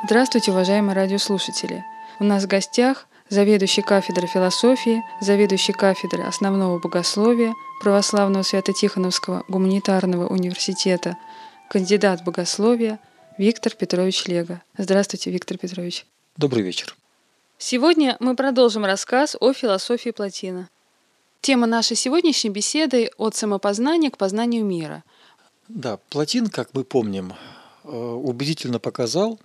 Здравствуйте, уважаемые радиослушатели! У нас в гостях заведующий кафедрой философии, заведующий кафедрой основного богословия Православного Свято-Тихоновского гуманитарного университета, кандидат богословия Виктор Петрович Лего. Здравствуйте, Виктор Петрович. Добрый вечер. Сегодня мы продолжим рассказ о философии Плотина. Тема нашей сегодняшней беседы – от самопознания к познанию мира. Да, Плотин, как мы помним, убедительно показал,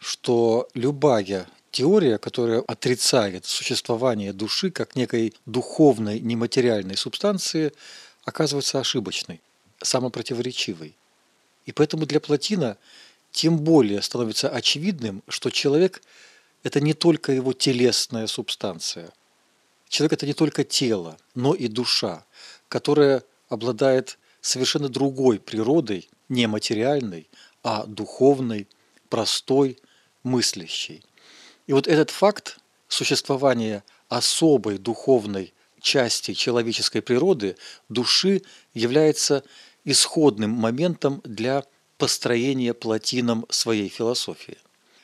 что любая теория, которая отрицает существование души как некой духовной нематериальной субстанции, оказывается ошибочной, самопротиворечивой. И поэтому для Плотина тем более становится очевидным, что человек – это не только его телесная субстанция. Человек – это не только тело, но и душа, которая обладает совершенно другой природой, не материальной, а духовной, простой, мыслящей. И вот этот факт существования особой духовной части человеческой природы, души, является исходным моментом для построения Плотином своей философии.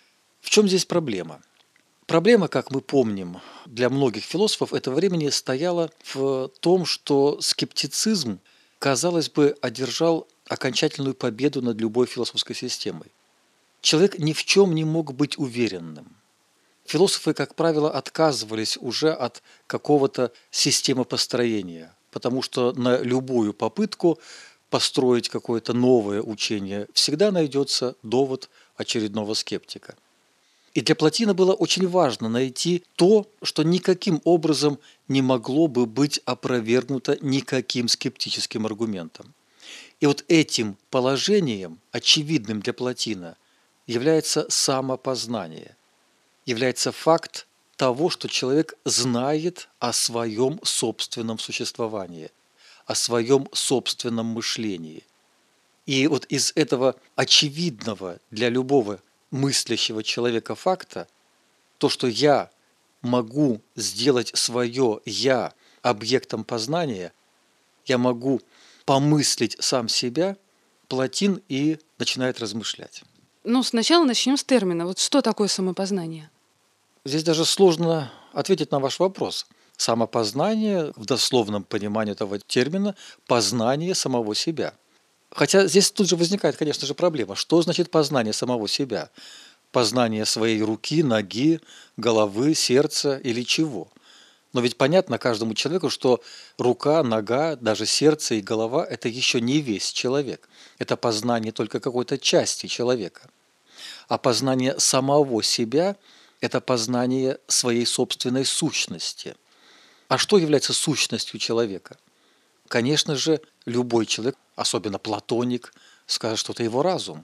В чем здесь проблема? Проблема, как мы помним, для многих философов этого времени стояла в том, что скептицизм, казалось бы, одержал окончательную победу над любой философской системой. Человек ни в чем не мог быть уверенным. Философы, как правило, отказывались уже от какого-то системопостроения, потому что на любую попытку построить какое-то новое учение всегда найдется довод очередного скептика. И для Плотина было очень важно найти то, что никаким образом не могло бы быть опровергнуто никаким скептическим аргументом. И вот этим положением, очевидным для Плотина, является самопознание, является факт того, что человек знает о своем собственном существовании, о своем собственном мышлении. И вот из этого очевидного для любого мыслящего человека факта, то, что я могу сделать свое «я» объектом познания, я могу помыслить сам себя, Плотин и начинает размышлять. Сначала начнем с термина. Вот что такое самопознание? Здесь даже сложно ответить на ваш вопрос. Самопознание, в дословном понимании этого термина, познание самого себя. Хотя здесь тут же возникает, конечно же, проблема. Что значит познание самого себя? Познание своей руки, ноги, головы, сердца или чего? Но ведь понятно каждому человеку, что рука, нога, даже сердце и голова – это еще не весь человек. Это познание только какой-то части человека. А познание самого себя – это познание своей собственной сущности. А что является сущностью человека? Конечно же, любой человек, особенно платоник, скажет, что это его разум.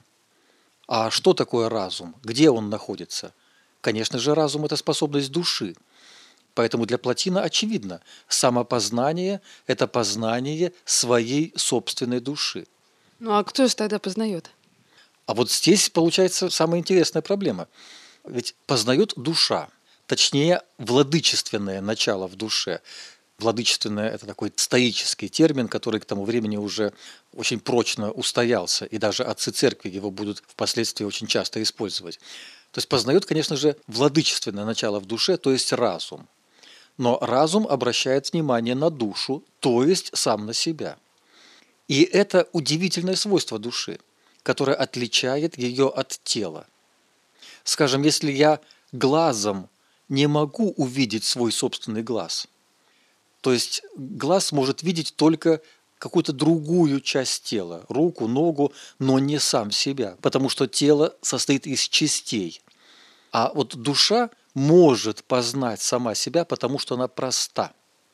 А что такое разум? Где он находится? Конечно же, разум – это способность души. Поэтому для Плотина очевидно, самопознание – это познание своей собственной души. А кто же тогда познает? А вот здесь получается самая интересная проблема. Ведь познает душа, точнее, владычественное начало в душе. Владычественное – это такой стоический термин, который к тому времени уже очень прочно устоялся, и даже отцы церкви его будут впоследствии очень часто использовать. То есть познает, конечно же, владычественное начало в душе, то есть разум. Но разум обращает внимание на душу, то есть сам на себя. И это удивительное свойство души, которое отличает ее от тела. Скажем, если я глазом не могу увидеть свой собственный глаз, то есть глаз может видеть только какую-то другую часть тела, руку, ногу, но не сам себя, потому что тело состоит из частей. А вот душа может познать сама себя, потому что она проста.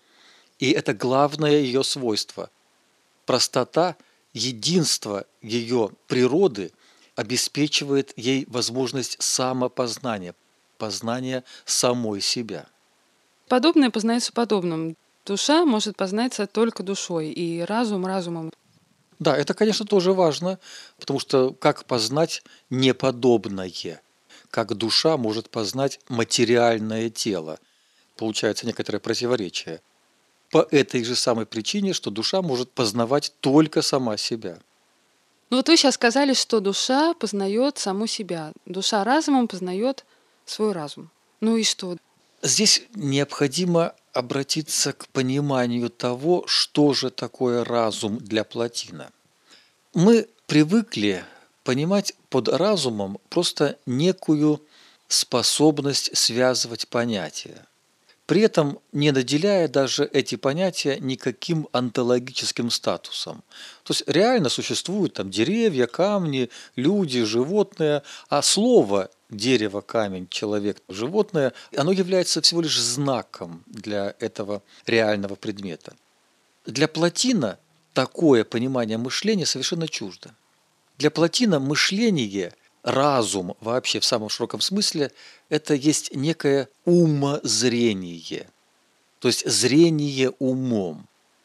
И это главное ее свойство. Простота, единство ее природы обеспечивает ей возможность самопознания, познания самой себя. Подобное познается подобным. Душа может познаться только душой, и разум разумом. Да, это, конечно, тоже важно, потому что как познать неподобное? Как душа может познать материальное тело? Получается некоторое противоречие. По этой же самой причине, что душа может познавать только сама себя. Ну вот вы сейчас сказали, что душа познает саму себя. Душа разумом познает свой разум. Ну и что? Здесь необходимо обратиться к пониманию того, что же такое разум для Плотина. Мы привыкли понимать под разумом просто некую способность связывать понятия, при этом не наделяя даже эти понятия никаким онтологическим статусом. То есть реально существуют там деревья, камни, люди, животные, а слово дерево, камень, человек, животное, оно является всего лишь знаком для этого реального предмета. Для Плотина такое понимание мышления совершенно чуждо. Для Плотина мышление, разум вообще в самом широком смысле, это есть некое умозрение, то есть зрение умом.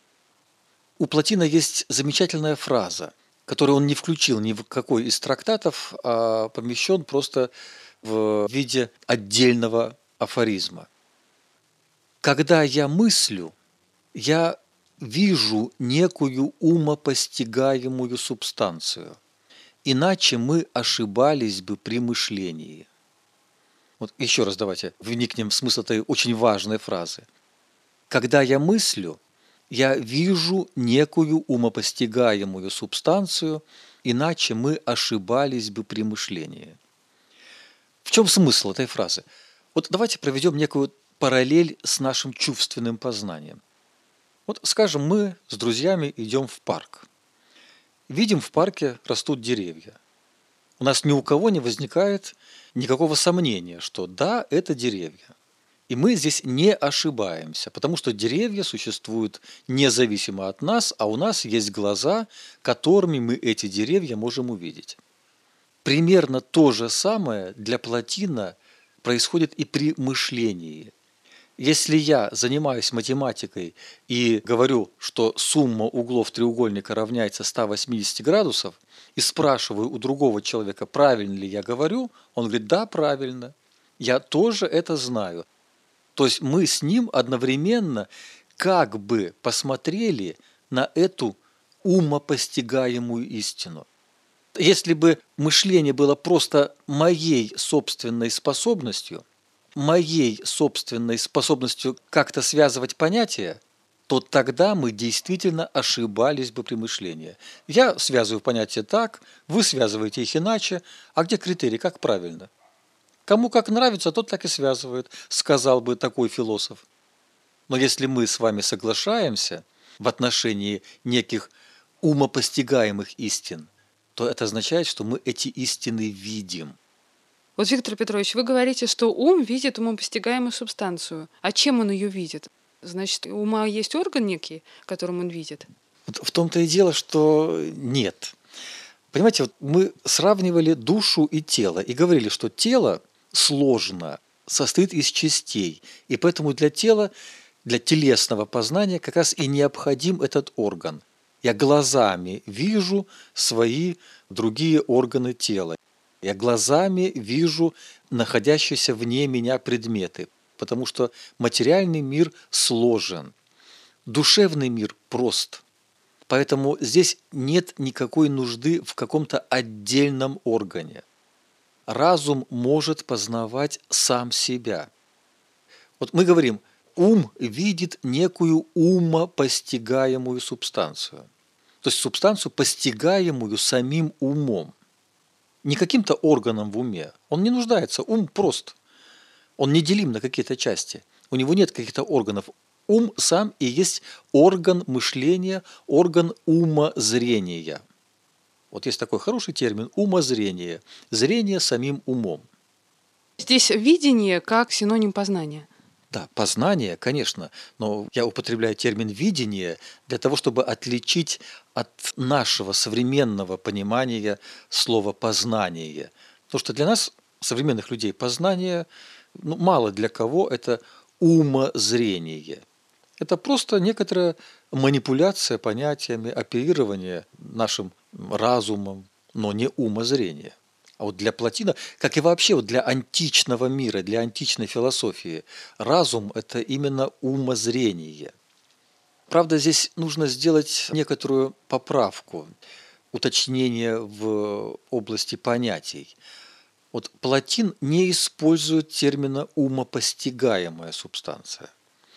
У Плотина есть замечательная фраза, которую он не включил ни в какой из трактатов, а помещен просто в виде отдельного афоризма. Когда я мыслю, я вижу некую умопостигаемую субстанцию. Иначе мы ошибались бы при мышлении. Вот еще раз давайте вникнем в смысл этой очень важной фразы. Когда я мыслю, я вижу некую умопостигаемую субстанцию, иначе мы ошибались бы при мышлении. В чем смысл этой фразы? Вот давайте проведем некую параллель с нашим чувственным познанием. Вот, скажем, мы с друзьями идем в парк. Видим, в парке растут деревья. У нас ни у кого не возникает никакого сомнения, что да, это деревья. И мы здесь не ошибаемся, потому что деревья существуют независимо от нас, а у нас есть глаза, которыми мы эти деревья можем увидеть. Примерно то же самое для Плотина происходит и при мышлении. Если я занимаюсь математикой и говорю, что сумма углов треугольника равняется 180 градусов, и спрашиваю у другого человека, правильно ли я говорю, он говорит, да, правильно. Я тоже это знаю. То есть мы с ним одновременно как бы посмотрели на эту умопостигаемую истину. Если бы мышление было просто моей собственной способностью как-то связывать понятия, то тогда мы действительно ошибались бы при мышлении. Я связываю понятия так, вы связываете их иначе, а где критерий, как правильно? Кому как нравится, тот так и связывает, сказал бы такой философ. Но если мы с вами соглашаемся в отношении неких умопостигаемых истин, то это означает, что мы эти истины видим. Вот, Виктор Петрович, вы говорите, что ум видит умопостигаемую субстанцию. А чем он ее видит? Значит, у ума есть орган некий, которым он видит? Вот в том-то и дело, что нет. Понимаете, вот мы сравнивали душу и тело и говорили, что тело сложно, состоит из частей, и поэтому для тела, для телесного познания как раз и необходим этот орган. Я глазами вижу свои другие органы тела. Я глазами вижу находящиеся вне меня предметы, потому что материальный мир сложен, душевный мир прост. Поэтому здесь нет никакой нужды в каком-то отдельном органе. Разум может познавать сам себя. Вот мы говорим, ум видит некую умопостигаемую субстанцию. То есть субстанцию, постигаемую самим умом. Не каким-то органом в уме. Он не нуждается. Ум прост. Он не делим на какие-то части. У него нет каких-то органов. Ум сам и есть орган мышления, орган умозрения. Вот есть такой хороший термин – умозрение. Зрение самим умом. Здесь видение как синоним познания. Да, познание, конечно, но я употребляю термин «видение» для того, чтобы отличить от нашего современного понимания слова «познание». Потому что для нас, современных людей, познание, мало для кого это умозрение. Это просто некоторая манипуляция понятиями, оперирование нашим разумом, но не умозрение. А вот для Плотина, как и вообще вот для античного мира, для античной философии, разум – это именно умозрение. Правда, здесь нужно сделать некоторую поправку. уточнение в области понятий. Вот Платин не использует термина «умопостигаемая субстанция».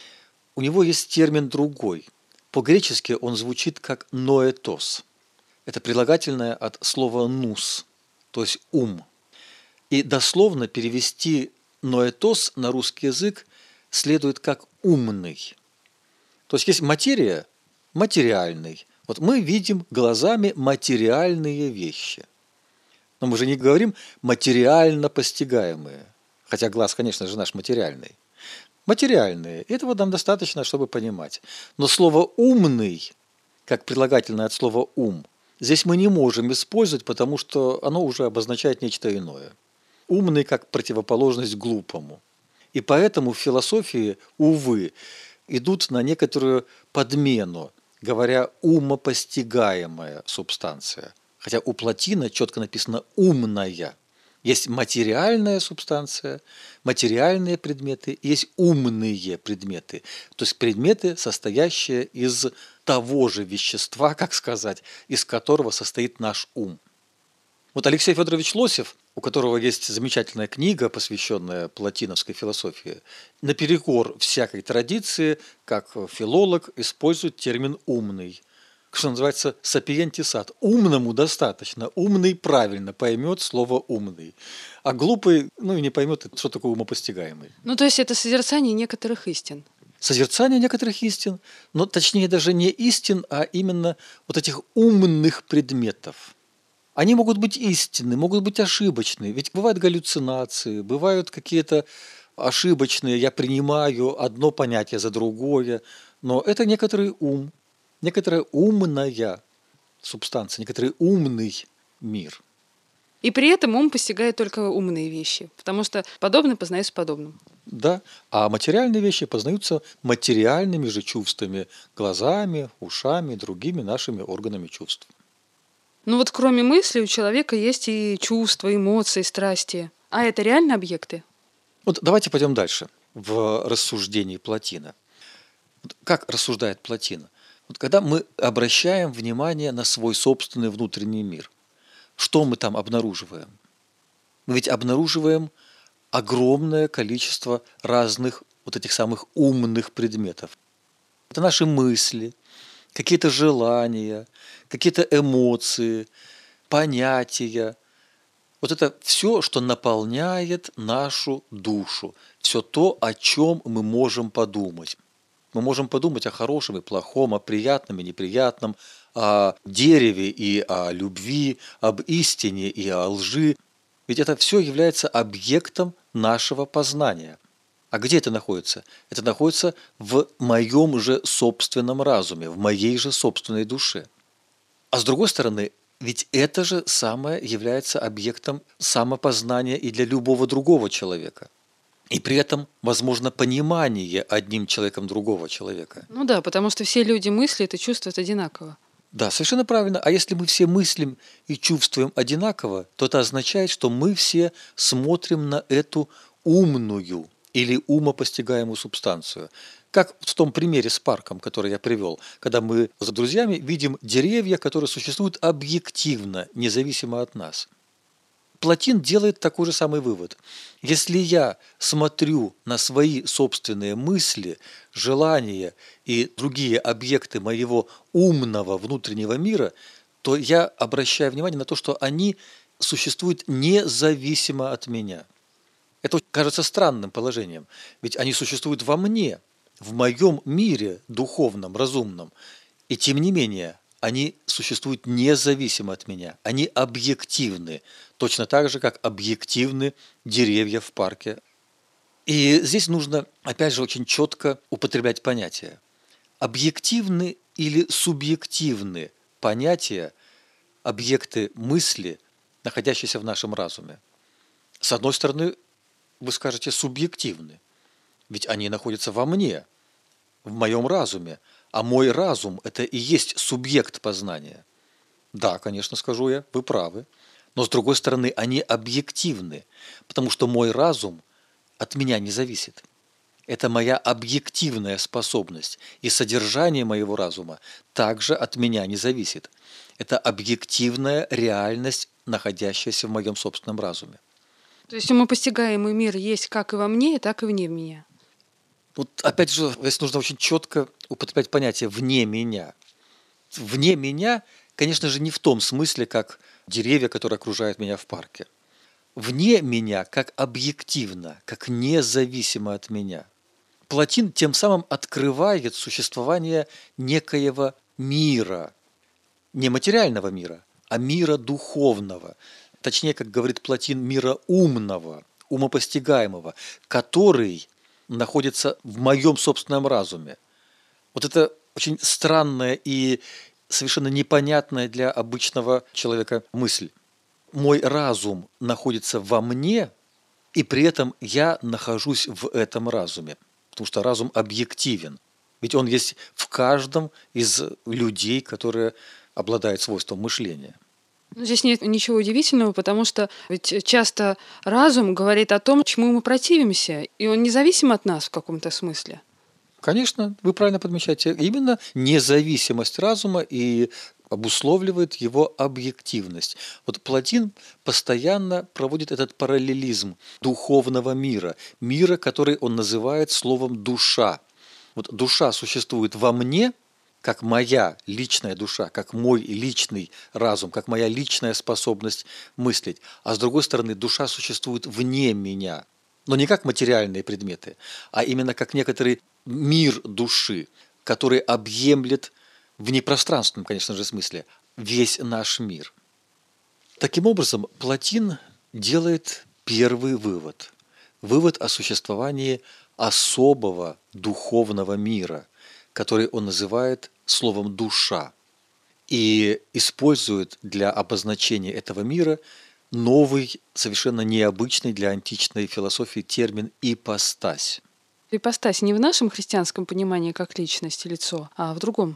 У него есть термин другой. По-гречески он звучит как «ноэтос». Это прилагательное от слова «нус», то есть «ум». И дословно перевести «ноэтос» на русский язык следует как «умный». То есть есть материя, материальный. Вот мы видим глазами материальные вещи. Но мы же не говорим материально постигаемые. Хотя глаз, конечно же, наш материальный. Материальные. Этого нам достаточно, чтобы понимать. Но слово «умный», как прилагательное от слова «ум», здесь мы не можем использовать, потому что оно уже обозначает нечто иное. Умный как противоположность глупому. И поэтому в философии, увы, идут на некоторую подмену, говоря «умопостигаемая субстанция». Хотя у Платина четко написано «умная». Есть материальная субстанция, материальные предметы, есть умные предметы. То есть предметы, состоящие из того же вещества, как сказать, из которого состоит наш ум. Вот Алексей Федорович Лосев, у которого есть замечательная книга, посвященная платиновской философии, наперекор всякой традиции, как филолог, использует термин «умный». Что называется сапиентисат. Умному достаточно. Умный правильно поймет слово «умный». А глупый, и не поймет, что такое умопостигаемый. То есть это созерцание некоторых истин. Созерцание некоторых истин, но точнее даже не истин, а именно вот этих умных предметов. Они могут быть истинны, могут быть ошибочны. Ведь бывают галлюцинации, бывают какие-то ошибочные, я принимаю одно понятие за другое, но это некоторый ум. Некоторая умная субстанция, некоторый умный мир. И при этом ум постигает только умные вещи, потому что подобное познается подобным. Да, а материальные вещи познаются материальными же чувствами, глазами, ушами, другими нашими органами чувств. Кроме мысли у человека есть и чувства, эмоции, страсти. А это реально объекты? Вот давайте пойдем дальше в рассуждении Платина. Как рассуждает Платин? Когда мы обращаем внимание на свой собственный внутренний мир, что мы там обнаруживаем? Мы ведь обнаруживаем огромное количество разных вот этих самых умных предметов. Это наши мысли, какие-то желания, какие-то эмоции, понятия. Вот это все, что наполняет нашу душу, все то, о чем мы можем подумать. Мы можем подумать о хорошем и плохом, о приятном и неприятном, о дереве и о любви, об истине и о лжи. Ведь это все является объектом нашего познания. А где это находится? Это находится в моем же собственном разуме, в моей же собственной душе. А с другой стороны, ведь это же самое является объектом самопознания и для любого другого человека. И при этом возможно понимание одним человеком другого человека. Да, потому что все люди мыслят и чувствуют одинаково. Да, совершенно правильно. А если мы все мыслим и чувствуем одинаково, то это означает, что мы все смотрим на эту умную или умопостигаемую субстанцию. Как в том примере с парком, который я привел, когда мы с друзьями видим деревья, которые существуют объективно, независимо от нас. Платин делает такой же самый вывод. Если я смотрю на свои собственные мысли, желания и другие объекты моего умного внутреннего мира, то я обращаю внимание на то, что они существуют независимо от меня. Это кажется странным положением, ведь они существуют во мне, в моем мире духовном, разумном. И тем не менее, они существуют независимо от меня. Они объективны, точно так же, как объективны деревья в парке. И здесь нужно, опять же, очень четко употреблять понятия. Объективны или субъективны понятия, объекты мысли, находящиеся в нашем разуме. С одной стороны, вы скажете, субъективны, ведь они находятся во мне, в моем разуме, а мой разум – это и есть субъект познания. Да, конечно, скажу я, вы правы. Но с другой стороны, они объективны, потому что мой разум от меня не зависит. Это моя объективная способность, и содержание моего разума также от меня не зависит. Это объективная реальность, находящаяся в моем собственном разуме. То есть умопостигаемый мир есть как и во мне, так и вне меня. Вот опять же, здесь нужно очень четко употреблять понятие «вне меня». Вне меня, конечно же, не в том смысле, как деревья, которые окружают меня в парке. Вне меня, как объективно, как независимо от меня. Плотин тем самым открывает существование некоего мира, не материального мира, а мира духовного. Точнее, как говорит Плотин, мира умного, умопостигаемого, который находится в моем собственном разуме. Вот это очень странная и совершенно непонятная для обычного человека мысль. Мой разум находится во мне, и при этом я нахожусь в этом разуме, потому что разум объективен. Ведь он есть в каждом из людей, которые обладают свойством мышления. Но здесь нет ничего удивительного, потому что ведь часто разум говорит о том, чему мы противимся, и он независим от нас в каком-то смысле. Конечно, вы правильно подмечаете, именно независимость разума и обусловливает его объективность. Вот Плотин постоянно проводит этот параллелизм духовного мира, мира, который он называет словом «душа». Вот душа существует во мне, как моя личная душа, как мой личный разум, как моя личная способность мыслить. А с другой стороны, душа существует вне меня, но не как материальные предметы, а именно как некоторый мир души, который объемлет в непространственном, конечно же, смысле весь наш мир. Таким образом, Плотин делает первый вывод. Вывод о существовании особого духовного мира, который он называет словом «душа», и использует для обозначения этого мира новый, совершенно необычный для античной философии термин «ипостась». Ипостась не в нашем христианском понимании как личность и лицо, а в другом.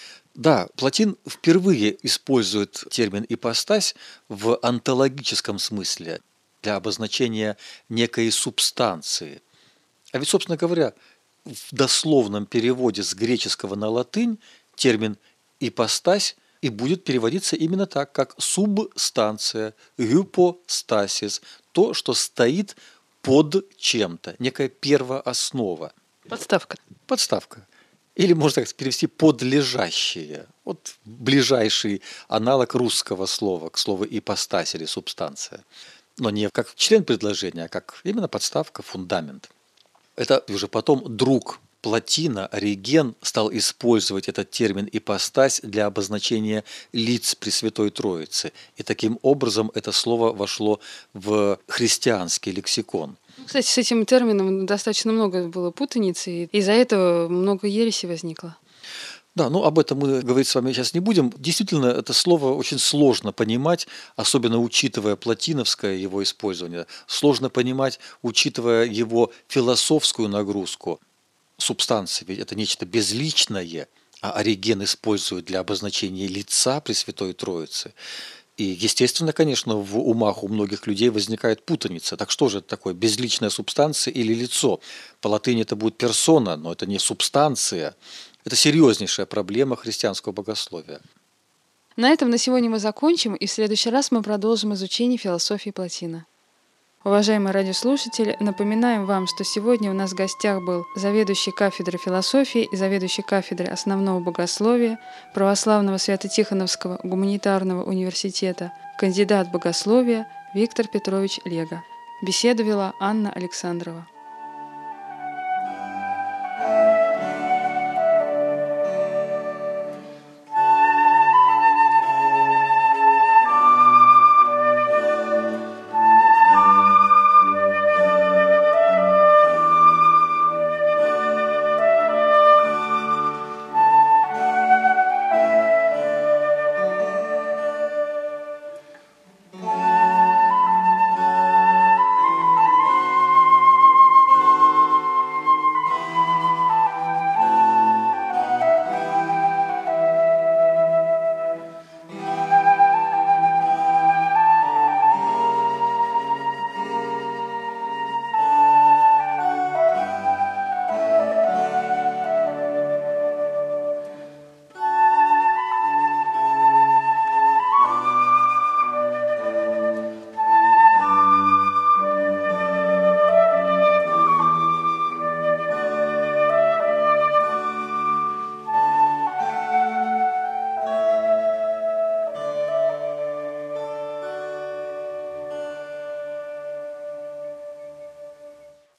Да, Плотин впервые использует термин «ипостась» в онтологическом смысле для обозначения некой субстанции. А ведь, собственно говоря, в дословном переводе с греческого на латынь термин «ипостась» и будет переводиться именно так, как субстанция, гюпостасис, то, что стоит под чем-то, некая первооснова. Подставка. Подставка. Или, можно так перевести, подлежащее. Вот ближайший аналог русского слова к слову ипостась или субстанция. Но не как член предложения, а как именно подставка, фундамент. Это уже потом друг Плотина, Ориген, стал использовать этот термин «ипостась» для обозначения лиц Пресвятой Троицы. И таким образом это слово вошло в христианский лексикон. Кстати, с этим термином достаточно много было путаницы, и из-за этого много ереси возникло. Да, ну об этом мы говорить с вами сейчас не будем. Действительно, это слово очень сложно понимать, особенно учитывая плотиновское его использование. Сложно понимать, учитывая его философскую нагрузку. Субстанция, ведь это нечто безличное, а Ориген использует для обозначения лица Пресвятой Троицы. И, естественно, конечно, в умах у многих людей возникает путаница. Так что же это такое, безличная субстанция или лицо? По латыни это будет персона, но это не субстанция. Это серьезнейшая проблема христианского богословия. На этом на сегодня мы закончим, и в следующий раз мы продолжим изучение философии Плотина. Уважаемые радиослушатели, напоминаем вам, что сегодня у нас в гостях был заведующий кафедрой философии и заведующий кафедрой основного богословия Православного Свято-Тихоновского гуманитарного университета, кандидат богословия Виктор Петрович Лего. Беседу вела Анна Александрова.